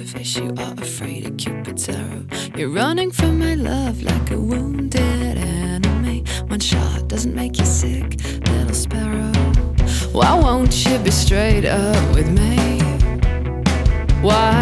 face, you are afraid of Cupid's arrow. You're running from my love like a wounded enemy. One shot doesn't make you sick, little sparrow. Why won't you be straight up with me? Why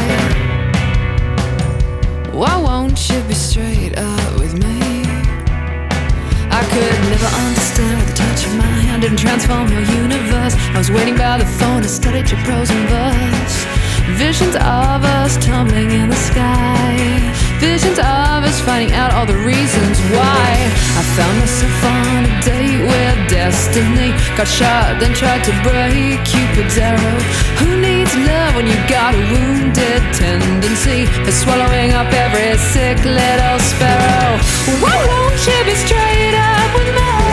won't you be straight up with me? I could never understand with the touch of my hand didn't transform your universe. I was waiting by the phone to study your prose and verse. Visions of us tumbling in the sky. Visions of us finding out all the reasons why. I found myself on a date with destiny. Got shot, then tried to break Cupid's arrow. Who needs love when you got a wounded tendency for swallowing up every sick little sparrow? Why won't you be straight up with me?